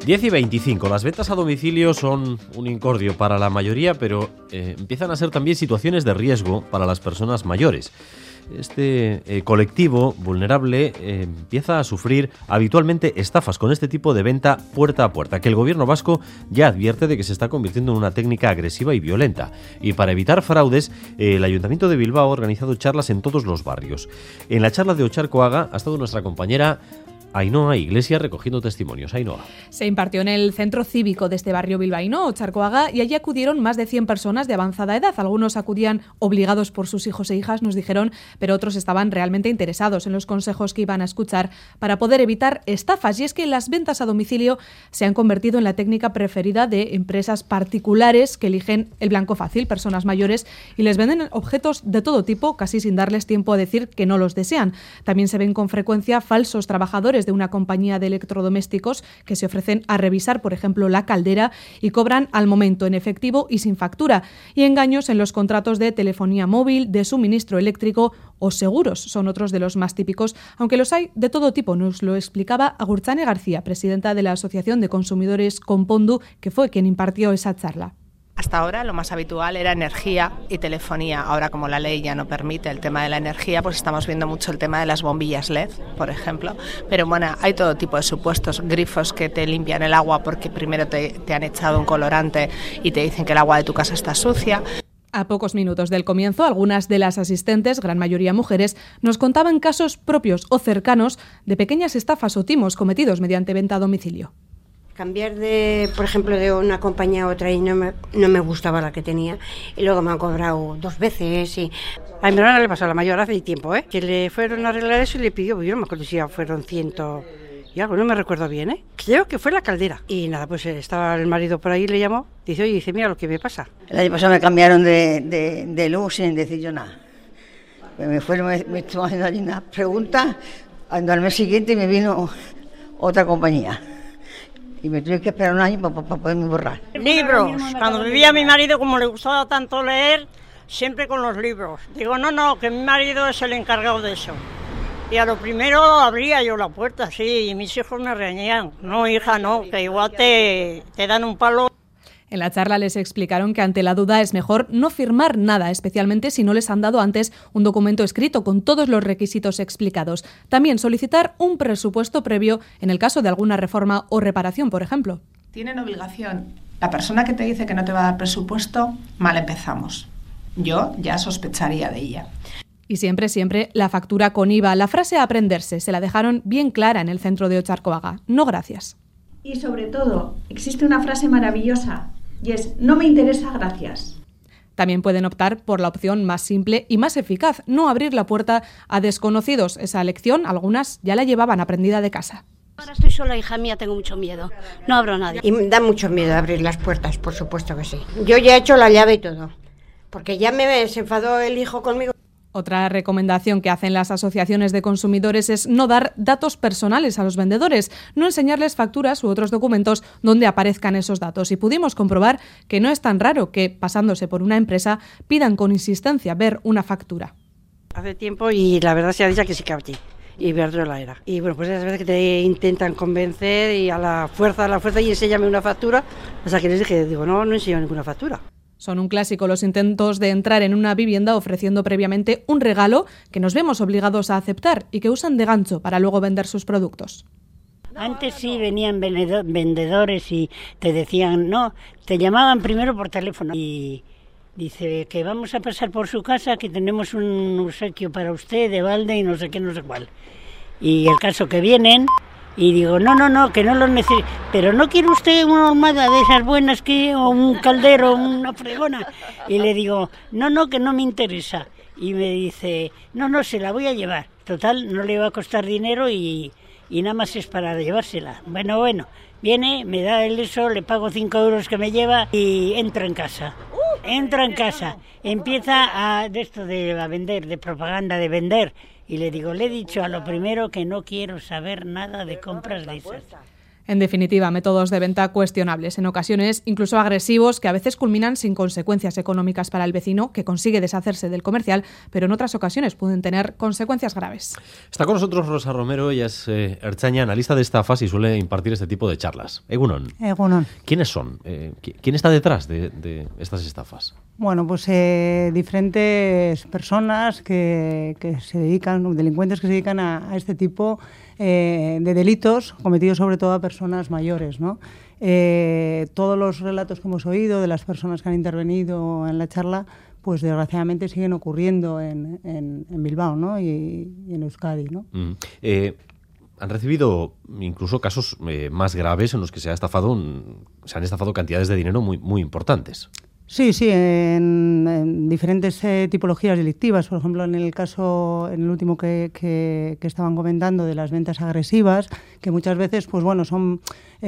10:25. Las ventas a domicilio son un incordio para la mayoría, pero empiezan a ser también situaciones de riesgo para las personas mayores. Este colectivo vulnerable empieza a sufrir habitualmente estafas con este tipo de venta puerta a puerta, que el gobierno vasco ya advierte de que se está convirtiendo en una técnica agresiva y violenta. Y para evitar fraudes, el Ayuntamiento de Bilbao ha organizado charlas en todos los barrios. En la charla de Otxarkoaga ha estado nuestra compañera Ainhoa Iglesias recogiendo testimonios. Ainhoa. Se impartió en el centro cívico de este barrio bilbaíno, Otxarkoaga, y allí acudieron más de 100 personas de avanzada edad. Algunos acudían obligados por sus hijos e hijas, nos dijeron, pero otros estaban realmente interesados en los consejos que iban a escuchar para poder evitar estafas. Y es que las ventas a domicilio se han convertido en la técnica preferida de empresas particulares que eligen el blanco fácil, personas mayores, y les venden objetos de todo tipo, casi sin darles tiempo a decir que no los desean. También se ven con frecuencia falsos trabajadores de una compañía de electrodomésticos que se ofrecen a revisar, por ejemplo, la caldera y cobran al momento en efectivo y sin factura. Y engaños en los contratos de telefonía móvil, de suministro eléctrico o seguros son otros de los más típicos, aunque los hay de todo tipo. Nos lo explicaba Agurtzane García, presidenta de la Asociación de Consumidores Konpondu, que fue quien impartió esa charla. Hasta ahora lo más habitual era energía y telefonía. Ahora, como la ley ya no permite el tema de la energía, pues estamos viendo mucho el tema de las bombillas LED, por ejemplo. Pero bueno, hay todo tipo de supuestos, grifos que te limpian el agua porque primero te han echado un colorante y te dicen que el agua de tu casa está sucia. A pocos minutos del comienzo, algunas de las asistentes, gran mayoría mujeres, nos contaban casos propios o cercanos de pequeñas estafas o timos cometidos mediante venta a domicilio. Cambiar por ejemplo, de una compañía a otra y no me gustaba la que tenía y luego me han cobrado 2 veces y... A mi hermana le pasó a la mayor hace tiempo, que le fueron a arreglar eso y le pidió, yo no me acuerdo si ya fueron 100 y algo, no me recuerdo bien, Creo que fue la caldera. Y nada, pues estaba el marido por ahí, le llamó, dice, mira lo que me pasa. El año pasado me cambiaron de luz sin decir yo nada. Me estuvo haciendo allí una pregunta, al mes siguiente me vino otra compañía. Y me tuve que esperar un año para poderme borrar. Libros. Cuando vivía mi marido, como le gustaba tanto leer, siempre con los libros. Digo, no, que mi marido es el encargado de eso. Y a lo primero abría yo la puerta, sí, y mis hijos me reñían. No, hija, no, que igual te dan un palo. En la charla les explicaron que ante la duda es mejor no firmar nada, especialmente si no les han dado antes un documento escrito con todos los requisitos explicados. También solicitar un presupuesto previo en el caso de alguna reforma o reparación, por ejemplo. Tienen obligación. La persona que te dice que no te va a dar presupuesto, mal empezamos. Yo ya sospecharía de ella. Y siempre, la factura con IVA. La frase a aprenderse se la dejaron bien clara en el centro de Otxarkoaga. No, gracias. Y sobre todo, existe una frase maravillosa y es, no me interesa, gracias. También pueden optar por la opción más simple y más eficaz, no abrir la puerta a desconocidos. Esa lección, algunas ya la llevaban aprendida de casa. Ahora estoy sola, hija mía, tengo mucho miedo. No abro a nadie. Y me da mucho miedo abrir las puertas, por supuesto que sí. Yo ya he hecho la llave y todo, porque ya se enfadó el hijo conmigo. Otra recomendación que hacen las asociaciones de consumidores es no dar datos personales a los vendedores, no enseñarles facturas u otros documentos donde aparezcan esos datos. Y pudimos comprobar que no es tan raro que, pasándose por una empresa, pidan con insistencia ver una factura. Hace tiempo y la verdad se ha dicho que sí que abrí. Y Verdrola era. Y bueno, pues es verdad que te intentan convencer y a la fuerza y enséñame una factura. O sea que les dije, no enseño ninguna factura. Son un clásico los intentos de entrar en una vivienda ofreciendo previamente un regalo que nos vemos obligados a aceptar y que usan de gancho para luego vender sus productos. Antes sí venían vendedores y te decían, no, te llamaban primero por teléfono y dice que vamos a pasar por su casa, que tenemos un obsequio para usted de balde y no sé qué, no sé cuál. Y el caso que vienen... Y digo, no, que no lo necesito. Pero ¿no quiere usted una almohada de esas buenas o un caldero, una fregona? Y le digo, no, que no me interesa. Y me dice, no, se la voy a llevar. Total, no le va a costar dinero y nada más es para llevársela. Bueno, viene, me da el eso, le pago 5 euros que me lleva y entro en casa. Empieza a vender, de propaganda, de vender. Y le digo, le he dicho a lo primero que no quiero saber nada de compras de esas. En definitiva, métodos de venta cuestionables, en ocasiones incluso agresivos, que a veces culminan sin consecuencias económicas para el vecino, que consigue deshacerse del comercial, pero en otras ocasiones pueden tener consecuencias graves. Está con nosotros Rosa Romero, ella es ertzaina, analista de estafas y suele impartir este tipo de charlas. Egunon. Egunon. ¿Quiénes son? ¿Quién está detrás de estas estafas? Bueno, pues diferentes personas que se dedican, delincuentes que se dedican a este tipo de delitos cometidos sobre todo a personas mayores, ¿no? Todos los relatos que hemos oído de las personas que han intervenido en la charla, pues desgraciadamente siguen ocurriendo en Bilbao, ¿no? y en Euskadi, ¿no? Han recibido incluso casos más graves en los que se han estafado cantidades de dinero muy, muy importantes. Sí, en diferentes tipologías delictivas. Por ejemplo, en el último que estaban comentando de las ventas agresivas, que muchas veces, pues bueno, son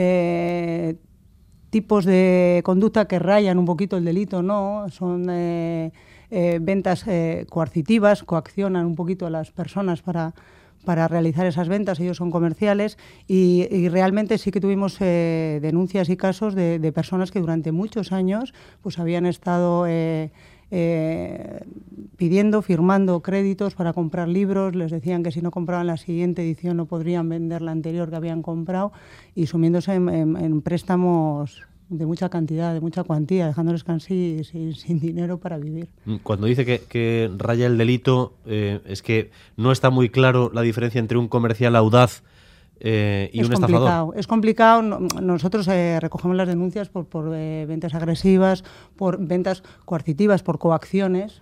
tipos de conducta que rayan un poquito el delito, ¿no? Son ventas coercitivas, coaccionan un poquito a las personas para realizar esas ventas. Ellos son comerciales y realmente sí que tuvimos denuncias y casos de personas que durante muchos años pues habían estado firmando créditos para comprar libros. Les decían que si no compraban la siguiente edición no podrían vender la anterior que habían comprado, y sumiéndose en préstamos de mucha cantidad, de mucha cuantía, dejándoles casi sin dinero para vivir. Cuando dice que raya el delito, es que no está muy claro la diferencia entre un comercial audaz y un estafador. Es complicado. Nosotros recogemos las denuncias por ventas agresivas, por ventas coercitivas, por coacciones.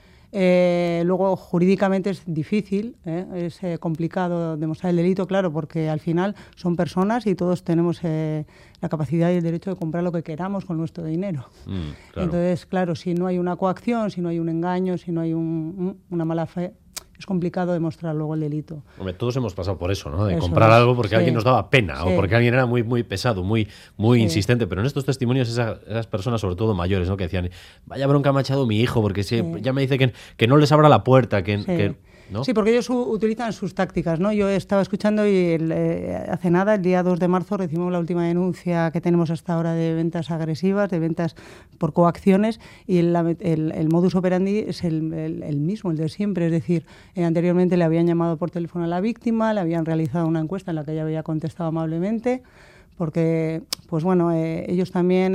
Luego, jurídicamente es difícil, es complicado demostrar el delito, claro, porque al final son personas y todos tenemos la capacidad y el derecho de comprar lo que queramos con nuestro dinero. Claro. Entonces, claro, si no hay una coacción, si no hay un engaño, si no hay una mala fe, es complicado demostrar luego el delito. Hombre, todos hemos pasado por eso, ¿no? De comprar algo porque alguien nos daba pena o porque alguien era muy, muy pesado, muy insistente. Pero en estos testimonios esas personas, sobre todo mayores, ¿no? Que decían, vaya bronca me ha echado mi hijo porque ya me dice que no les abra la puerta, ¿no? Sí, porque ellos utilizan sus tácticas, ¿no? Yo estaba escuchando y hace nada, el día 2 de marzo, recibimos la última denuncia que tenemos hasta ahora de ventas agresivas, de ventas por coacciones, y el modus operandi es el mismo, el de siempre. Es decir, anteriormente le habían llamado por teléfono a la víctima, le habían realizado una encuesta en la que ella había contestado amablemente, porque, pues bueno, ellos también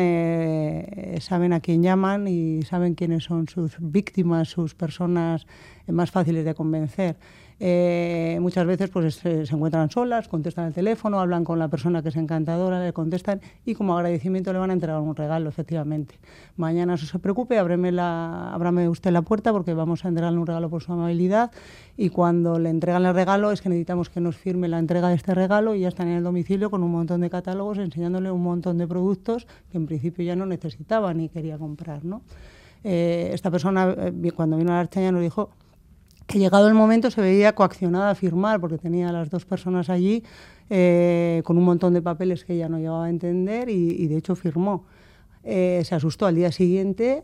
saben a quién llaman y saben quiénes son sus víctimas, sus personas más fáciles de convencer. Muchas veces pues se encuentran solas, contestan el teléfono, hablan con la persona que es encantadora, le contestan y como agradecimiento le van a entregar un regalo, efectivamente. Mañana, no se preocupe, ábrame usted la puerta porque vamos a entregarle un regalo por su amabilidad, y cuando le entregan el regalo es que necesitamos que nos firme la entrega de este regalo, y ya están en el domicilio con un montón de catálogos enseñándole un montón de productos que en principio ya no necesitaba ni quería comprar, ¿no? Esta persona, cuando vino a la Ertzaintza, nos dijo que llegado el momento se veía coaccionada a firmar porque tenía a las dos personas allí con un montón de papeles que ella no llegaba a entender y de hecho firmó. Se asustó al día siguiente.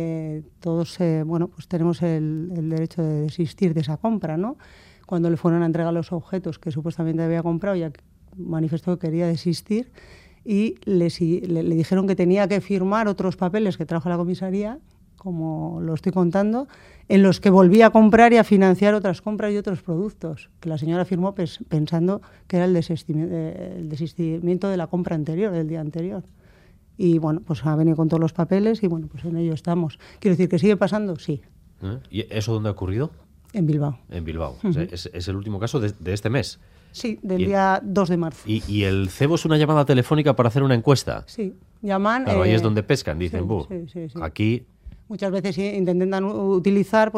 Todos pues tenemos el derecho de desistir de esa compra, ¿no? Cuando le fueron a entregar los objetos que supuestamente había comprado, ya manifestó que quería desistir y le dijeron que tenía que firmar otros papeles que trajo a la comisaría, como lo estoy contando, en los que volvía a comprar y a financiar otras compras y otros productos, que la señora firmó pensando que era el desistimiento de la compra anterior, del día anterior. Y bueno, pues ha venido con todos los papeles y bueno, pues en ello estamos. Quiero decir, ¿que sigue pasando? Sí. ¿Y eso dónde ha ocurrido? En Bilbao. En Bilbao. O sea, es el último caso de este mes. Sí, del día 2 de marzo. ¿Y el cebo es una llamada telefónica para hacer una encuesta? Sí, llaman... Claro, ahí es donde pescan, dicen, sí. Aquí... Muchas veces intentan utilizar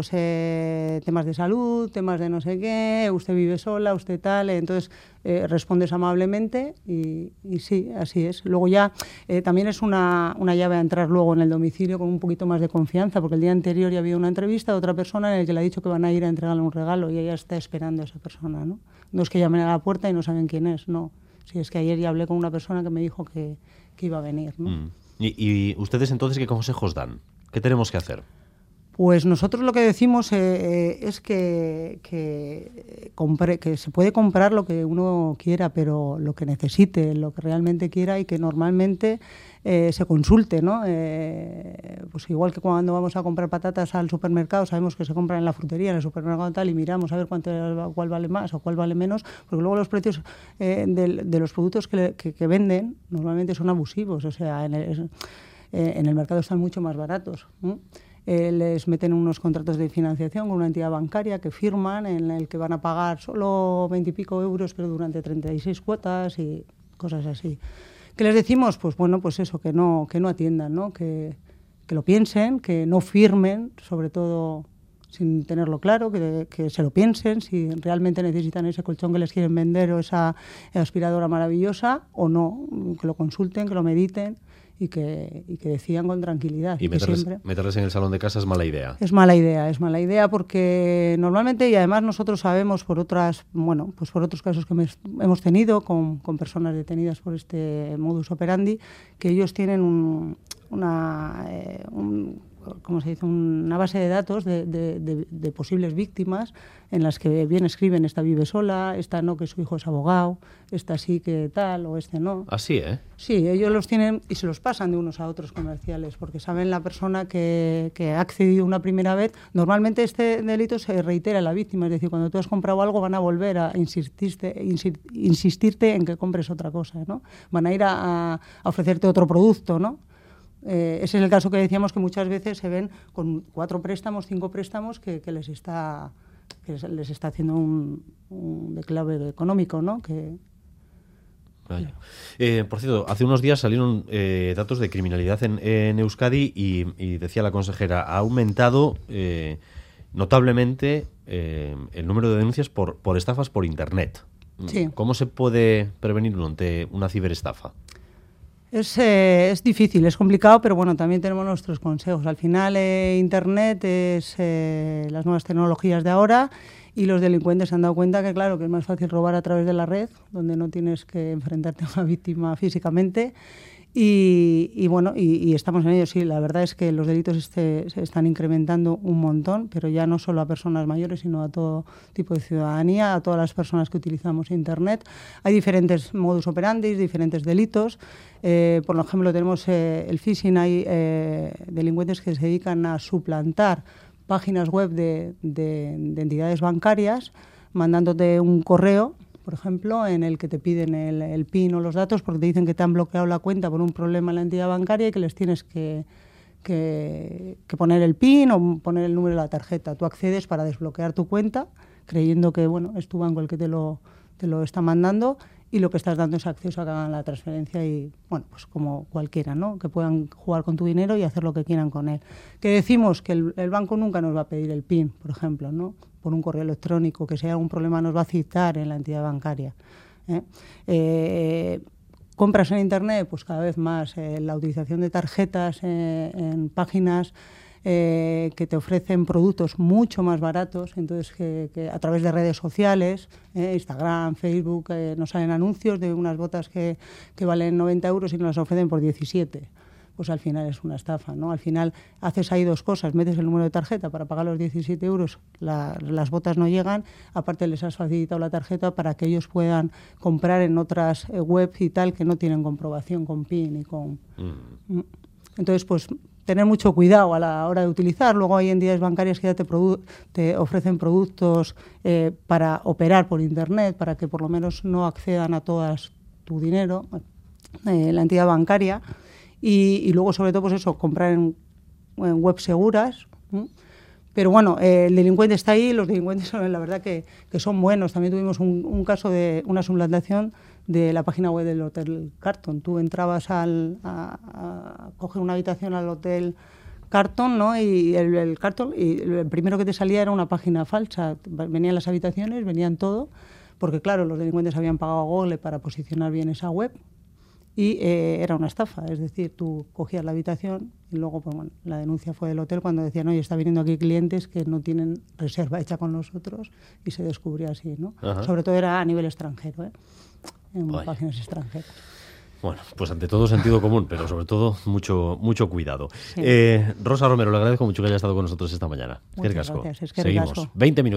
temas de salud, temas de no sé qué, usted vive sola, usted tal, entonces respondes amablemente y sí, así es. Luego ya también es una llave a entrar luego en el domicilio con un poquito más de confianza, porque el día anterior ya había una entrevista de otra persona en la que le ha dicho que van a ir a entregarle un regalo y ella está esperando a esa persona, ¿no? No es que llamen a la puerta y no saben quién es, no. Sí, es que ayer ya hablé con una persona que me dijo que iba a venir, ¿no? ¿Y ustedes entonces qué consejos dan? ¿Qué tenemos que hacer? Pues nosotros lo que decimos es que se puede comprar lo que uno quiera, pero lo que necesite, lo que realmente quiera y que normalmente se consulte, ¿no? Pues igual que cuando vamos a comprar patatas al supermercado, sabemos que se compran en la frutería, en el supermercado tal, y miramos a ver cuál vale más o cuál vale menos, porque luego los precios de los productos que venden normalmente son abusivos, o sea, en el mercado están mucho más baratos, ¿no? Les meten unos contratos de financiación con una entidad bancaria que firman, en el que van a pagar solo 20 y pico euros, pero durante 36 cuotas y cosas así. ¿Qué les decimos? Pues bueno, pues eso, que no atiendan, ¿no? Que lo piensen, que no firmen, sobre todo sin tenerlo claro, que se lo piensen, si realmente necesitan ese colchón que les quieren vender o esa aspiradora maravillosa o no, que lo consulten, que lo mediten y que decidan con tranquilidad. Y meterles en el salón de casa es mala idea. Es mala idea porque normalmente, y además nosotros sabemos por otros casos que hemos tenido con personas detenidas por este modus operandi, que ellos tienen una base de datos de posibles víctimas en las que bien escriben: esta vive sola, esta no, que su hijo es abogado, esta sí que tal, o este no. Así, ¿eh? Sí, ellos los tienen y se los pasan de unos a otros comerciales, porque saben la persona que ha accedido una primera vez. Normalmente este delito se reitera a la víctima, es decir, cuando tú has comprado algo van a volver a insistirte en que compres otra cosa, ¿no? Van a ir a ofrecerte otro producto, ¿no? Ese es el caso que decíamos, que muchas veces se ven con 4 préstamos, 5 préstamos que les está haciendo un declave económico, ¿no? Vaya. Por cierto, hace unos días salieron datos de criminalidad en Euskadi y decía la consejera, ha aumentado notablemente el número de denuncias por estafas por Internet. Sí. ¿Cómo se puede prevenir ante una ciberestafa? Es difícil, es complicado, pero bueno, también tenemos nuestros consejos. Al final, Internet es las nuevas tecnologías de ahora, y los delincuentes se han dado cuenta que, claro, que es más fácil robar a través de la red, donde no tienes que enfrentarte a una víctima físicamente. Y bueno, y estamos en ello, sí. La verdad es que los delitos se están incrementando un montón, pero ya no solo a personas mayores, sino a todo tipo de ciudadanía, a todas las personas que utilizamos Internet. Hay diferentes modus operandi, diferentes delitos. Por ejemplo, tenemos el phishing. Hay delincuentes que se dedican a suplantar páginas web de entidades bancarias, mandándote un correo, por ejemplo, en el que te piden el PIN o los datos, porque te dicen que te han bloqueado la cuenta por un problema en la entidad bancaria y que les tienes que poner el PIN o poner el número de la tarjeta. Tú accedes para desbloquear tu cuenta, creyendo que es tu banco el que te lo está mandando, y lo que estás dando es acceso a que hagan la transferencia y, pues como cualquiera, ¿no? Que puedan jugar con tu dinero y hacer lo que quieran con él. Que decimos que el banco nunca nos va a pedir el PIN, por ejemplo, ¿no? Por un correo electrónico, que si hay algún problema nos va a citar en la entidad bancaria. Compras en Internet, pues cada vez más la utilización de tarjetas en páginas que te ofrecen productos mucho más baratos, entonces que a través de redes sociales, Instagram, Facebook, nos salen anuncios de unas botas que valen 90 euros y nos las ofrecen por 17. Pues al final es una estafa, ¿no? Al final haces ahí dos cosas: metes el número de tarjeta para pagar los 17 euros, las botas no llegan, aparte les has facilitado la tarjeta para que ellos puedan comprar en otras webs y tal, que no tienen comprobación con PIN y con... Entonces, pues tener mucho cuidado a la hora de utilizar. Luego hay entidades bancarias que ya te ofrecen productos para operar por Internet, para que por lo menos no accedan a todas tu dinero, la entidad bancaria. Y luego, sobre todo, pues eso, comprar en webs seguras. Pero bueno, el delincuente está ahí. Los delincuentes, la verdad, que son buenos. También tuvimos un caso de una suplantación de la página web del Hotel Carton. Tú entrabas a coger una habitación al Hotel Carton, ¿no? Y el Carton, y el primero que te salía era una página falsa. Venían las habitaciones, venían todo, porque claro, los delincuentes habían pagado a Google para posicionar bien esa web. Y era una estafa, es decir, tú cogías la habitación y luego, pues bueno, la denuncia fue del hotel cuando decían, oye, está viniendo aquí clientes que no tienen reserva hecha con nosotros, y se descubrió así, ¿no? Ajá. Sobre todo era a nivel extranjero, en páginas extranjeras. Bueno, pues ante todo sentido común, pero sobre todo mucho cuidado. Sí. Rosa Romero, le agradezco mucho que haya estado con nosotros esta mañana. Muchas gracias. Seguimos. 20 minutos.